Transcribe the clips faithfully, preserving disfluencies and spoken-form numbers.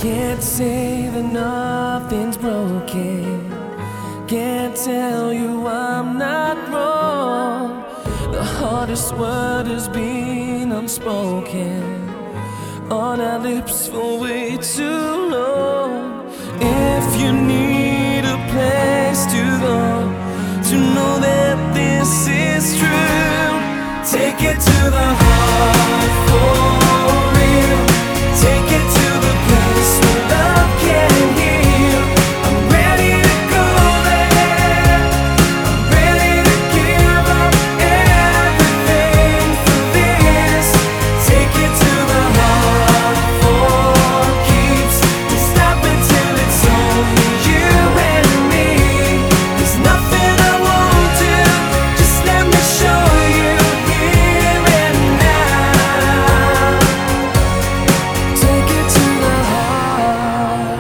Can't say that nothing's broken. Can't tell you I'm not wrong. The hardest word has been unspoken on our lips for way too long. If you need a place to go to know that this is true, take it to the heart for real. Take it to the place where love can heal. I'm ready to go there. I'm ready to give up everything for this. Take it to the heart for keeps. Don't stop until it's only you and me. There's nothing I won't do. Just let me show you here and now. Take it to the heart.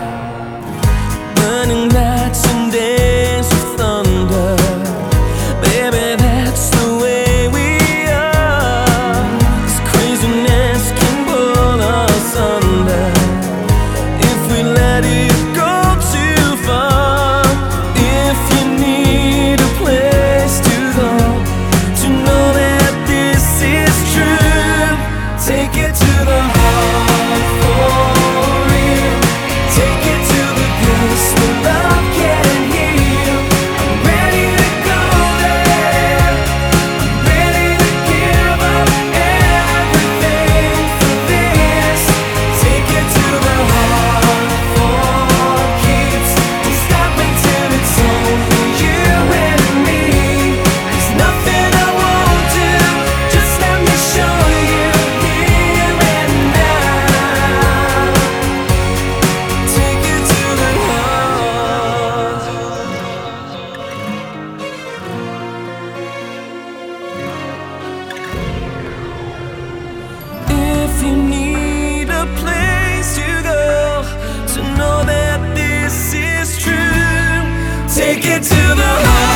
Burning nights and days of thunder. Baby, that's the way we are. This craziness can pull us under if we let it go too far. If you need a place to go to know that this is true, take it to the heart for real. Take it to the place where love can heal. I'm ready to go there. I'm ready to give up everything for this. Take it to the heart for keeps. Don't stop until it's only you and me. There's nothing I won't do. Just let me show you here and now. Take it to the heart. If you need a place to go to know that this is true, take it to the heart.